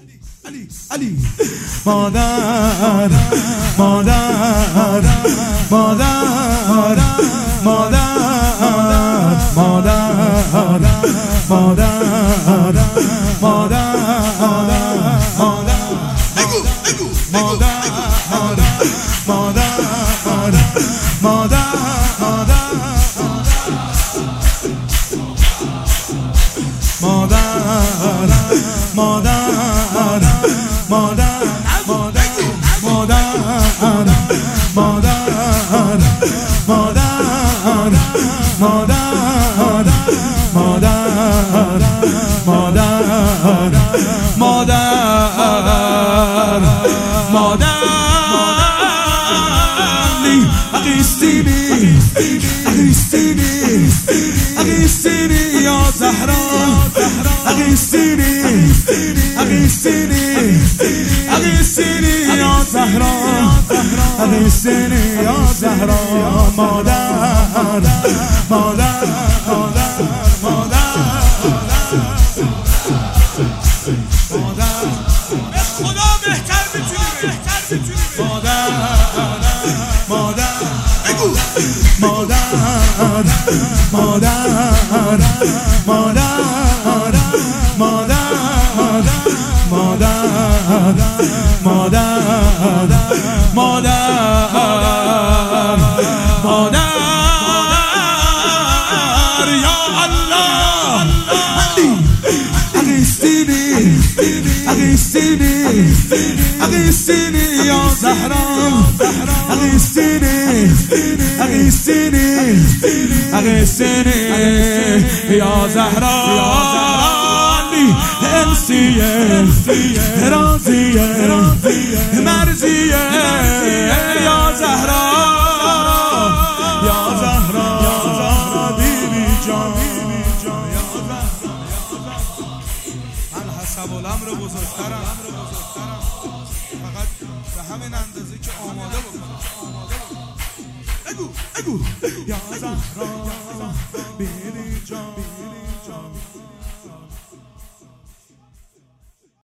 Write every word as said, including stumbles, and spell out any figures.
علی مادر مادر مادر مادر مادر مادر مادر بگو بگو مادر مادر مادر مادر مادر مادر مادر مادر مادر مادر مادر مادر مادر مادر اغیثینی اغیثینی اغیثینی یا زهرا اغیثینی اغیثینی اغیثینی یا زهرا اغیثینی یا زهرا مادر مادر مادر مادر خدا بهتر میتونی بهتر میتونی مادر مادر بگو مادر مادر مادر مادر مادر مادر مادر مادر یا الله اغیثینی اغیثینی اغیثینی یا زهرا اغیثینی اغیثینی اغیثینی یا زهرا انسیه رازیه مرزیه یا زهرا یا زهرا بیبی جان یا زهرا من حسب الامر بزرگترم فقط به همین اندازه که آماده بکنم بگو بگو یا زهرا بیبی جان